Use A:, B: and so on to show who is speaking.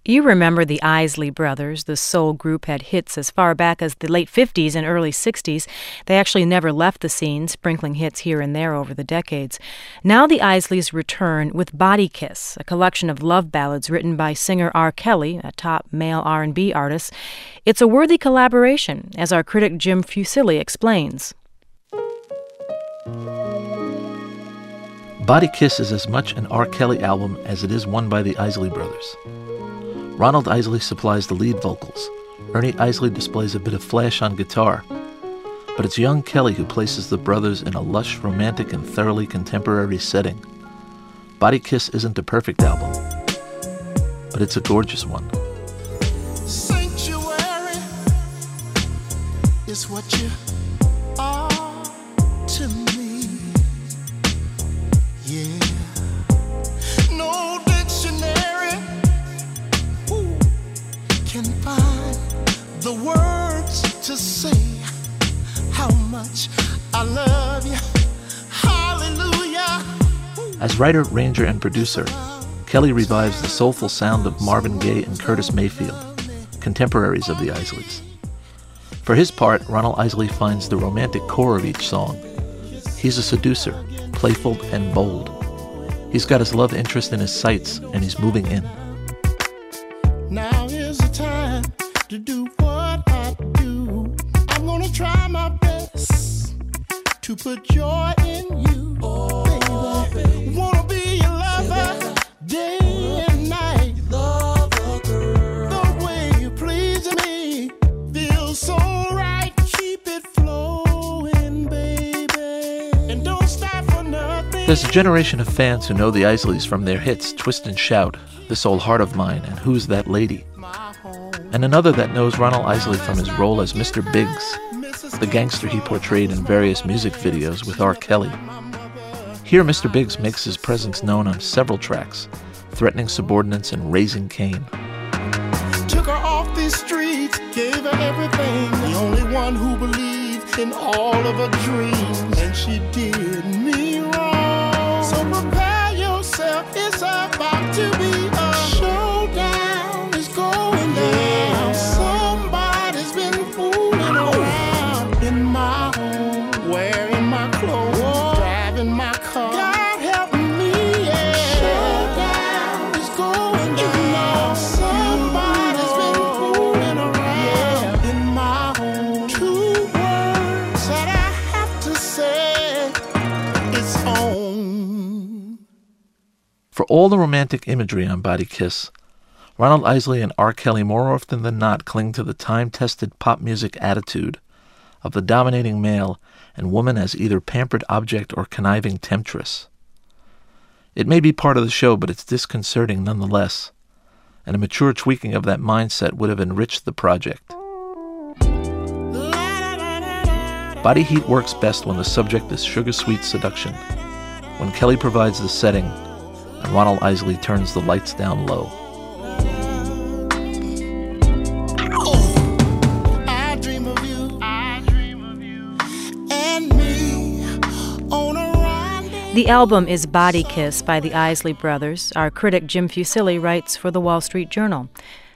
A: You remember the Isley Brothers. The soul group had hits as far back as the late 50s and early 60s. They actually never left the scene, sprinkling hits here and there over the decades. Now the Isleys return with Body Kiss, a collection of love ballads written by singer R. Kelly, a top male R&B artist. It's a worthy collaboration, as our critic Jim Fusilli explains.
B: Body Kiss is as much an R. Kelly album as it is one by the Isley Brothers. Ronald Isley supplies the lead vocals. Ernie Isley displays a bit of flash on guitar. But it's young Kelly who places the brothers in a lush, romantic, and thoroughly contemporary setting. Body Kiss isn't a perfect album, but it's a gorgeous one.
C: Sanctuary is what you are to me. Yeah. No dictionary can find the words to say how much I love you. Hallelujah.
B: As writer, arranger, and producer, Kelly revives the soulful sound of Marvin Gaye and Curtis Mayfield, contemporaries of the Isleys. For his part, Ronald Isley finds the romantic core of each song. He's a seducer, playful and bold. He's got his love interest in his sights, and he's moving in.
C: Now is the time to do what I do. I'm gonna try my best to put joy in you, baby. Wanna be your lover, day and night. The way you please me feels so right. Keep it flowing, baby, and don't stop for nothing.
B: There's a generation of fans who know the Isleys from their hits Twist and Shout, This Old Heart of Mine, and Who's That Lady? And another that knows Ronald Isley from his role as Mr. Biggs, the gangster he portrayed in various music videos with R. Kelly. Here, Mr. Biggs makes his presence known on several tracks, Threatening Subordinates and Raising Cain.
C: Took her off these streets, gave her everything, the only one who believed in all of her dreams, and she did me wrong. So prepare yourself, it's about to be a showdown. It's going down. Somebody's been fooling around in my home, wearing my clothes, driving my car. God help me, yeah. Showdown is going down. Somebody's been fooling around in my home. 2 words that I have to say, it's on.
B: For all the romantic imagery on Body Kiss, Ronald Isley and R. Kelly more often than not cling to the time-tested pop music attitude of the dominating male and woman as either pampered object or conniving temptress. It may be part of the show, but it's disconcerting nonetheless, and a mature tweaking of that mindset would have enriched the project. Body Heat works best when the subject is sugar-sweet seduction, when Kelly provides the setting and Ronald Isley turns the lights down low.
C: I dream of you and me on a rendezvous.
A: The album is Body Kiss by the Isley Brothers. Our critic Jim Fusilli writes for the Wall Street Journal.